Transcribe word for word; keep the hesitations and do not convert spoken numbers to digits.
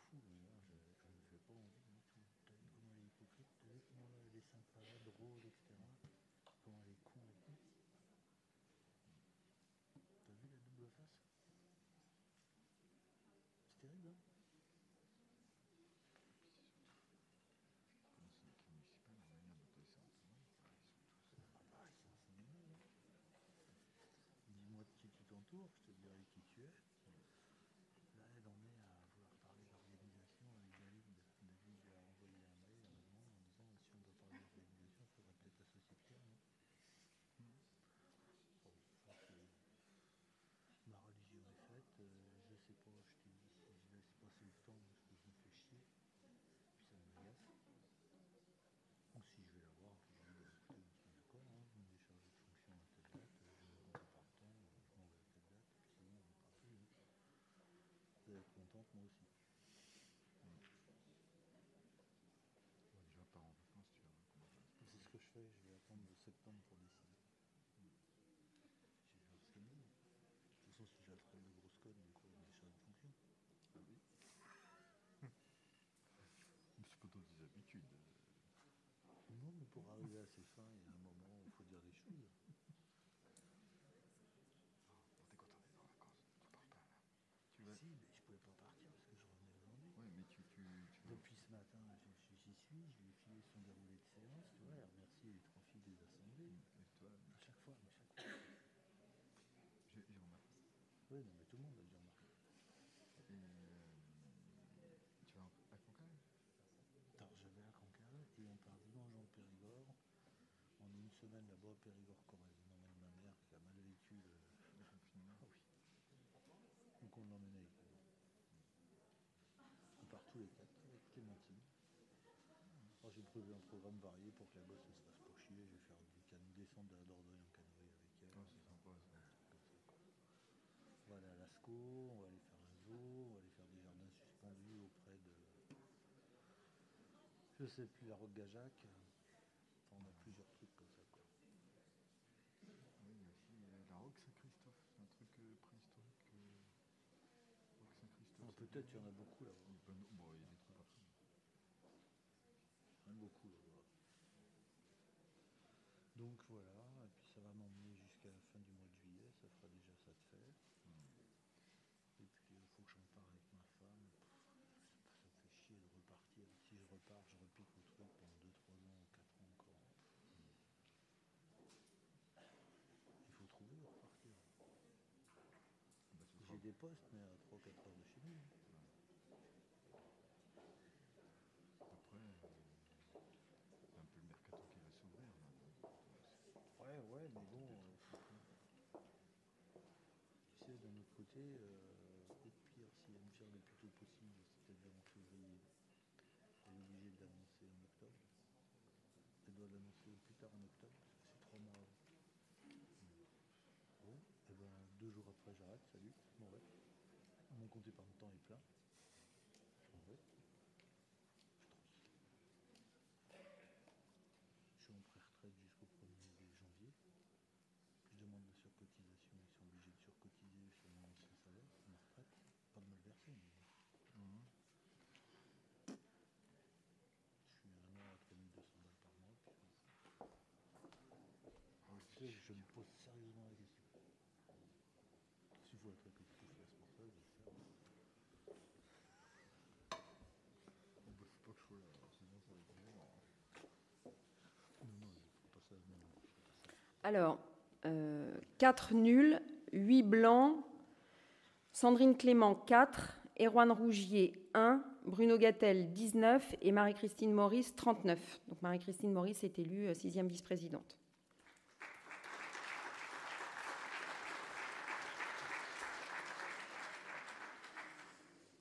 fous, mais là, je ne fais pas envie du tout. T'as vu comment elle est hypocrite, t'as vu comment elle a les seins cravates roses, et cetera. Comment elle est con et tout. T'as vu la double face? C'est terrible, hein? Conseil municipal, la manière dont ils sont entourés, bah, ils sont tous. Ah bah, ils sont cinéma, hein. Dis-moi de qui tu t'entoures, je te dirai qui tu es. Là, elle en est à vouloir parler d'organisation avec David. David a envoyé un mail à maman en disant si on doit parler d'organisation, il faudrait peut-être associer Pierre, non? Bon, ça c'est. Ma religion est faite, euh, je sais pas, je te dis, si je laisse passer le temps, parce que je me fais chier, puis ça m'agace. Ou si je vais la voir, puis je lui dis, bah, écoutez, on se met d'accord, hein, vous me déchargez de fonction à telle date, euh, je me rends pas le temps, euh, je m'en vais à telle date, puis sinon on ne parle plus. Hein. Vous allez être contente, moi aussi. Bon, déjà, pars en vacances, tu verras comment ça va se passer. C'est ce que je fais, je vais attendre septembre pour décider. Je vais voir ce qu'elle me dit. De toute façon, si j'attrape de grosses connes, des fois, on me décharge de fonction. Ah oui. C'est pas dans tes habitudes. Non, mais pour arriver à ses fins, il y a un moment où il faut dire les choses. Bon, t'es content d'être en vacances, tu pars pas là. Tu vas... Si, mais je pouvais pas partir parce que je revenais aujourd'hui. Ouais, mais tu, tu, tu vas... Depuis ce matin, j'y suis, je lui ai filé son déroulé de séance, tu vois, elle remercie les trois filles des assemblées. Et toi, À chaque fois, mais chaque fois. j'ai, j'ai remarqué. Oui, non, mais tout le monde a dû remarquer. Et euh, tu vas à Cancale? Alors, je vais à Cancale et on part dimanche en Périgord. On est une semaine là-bas, Périgord-Corrèze. On emmène ma mère qui a mal vécu le, Le confinement. Ah oui. Donc on l'emmène avec nous. On part tous les quatre avec Clémentine. Alors j'ai prévu un programme varié pour que la gosse ne se fasse pas chier. Je vais faire du can- descendre de la Dordogne en canoë avec elle. Oh, c'est sympa ça. Comme ça, quoi. On va aller à Lascaux, on va aller faire un zoo, on va aller faire des jardins suspendus auprès de, je sais plus, la Roque-Gajac. Enfin, on a plusieurs trucs comme ça, quoi. Oui, il y a aussi euh, la Roque Saint-Christophe, c'est un truc euh, préhistorique. Euh... Roque Saint-Christophe. Ah, peut-être il y en a beaucoup là-bas. Il, ben, bon, il y a des trucs partout. Il y en a beaucoup là-bas. Donc voilà, et puis ça va m'emmener jusqu'à la fin du mois de juillet, ça fera déjà ça de fait. Mmh. Et puis il faut que j'en parle avec ma femme. Pff, ça me fait chier de repartir. Si je repars, je repique au truc pendant deux trois ans, quatre ans encore. Mmh. Il faut trouver où repartir. Bah, j'ai des postes, mais à trois quatre heures de chez nous. Ouais. Après, euh, c'est un peu le mercato qui va s'ouvrir là. Ouais, ouais, mais bon. Euh, tu sais, d'un autre côté, euh, peut-être pire si elle me gère le plus tôt possible, c'est-à-dire en février. Elle est obligée de l'annoncer en octobre. Elle doit l'annoncer au plus tard en octobre, parce que c'est trois mois avant. Bon, et ben deux jours après j'arrête, salut, je m'en vais. Mon compte épargne temps est plein. Je m'en vais. Je trosse. Je suis en pré-retraite jusqu'au premier janvier. Je demande la surcotisation, ils sont obligés de surcotiser sur mon ancien salaire, ma retraite. Pas de me le verser, mais bon. Mmh. Je suis un an à trois mille deux cents balles par mois, puis je m'en fous. Oh, tu sais, je me pose sérieusement la question. S'il faut être un peu de pouf là, c'est pour ça, je vais le faire. On ne faut pas que je sois là, sinon ça va être violent. Non, non, il ne faut pas ça. Non, non, faut pas ça. Alors, euh, quatre nuls, huit blancs, Sandrine Clément quatre, Erwan Rougier un, Bruno Gattel dix-neuf et Marie-Christine Maurice trente-neuf. Donc Marie-Christine Maurice est élue sixième vice-présidente.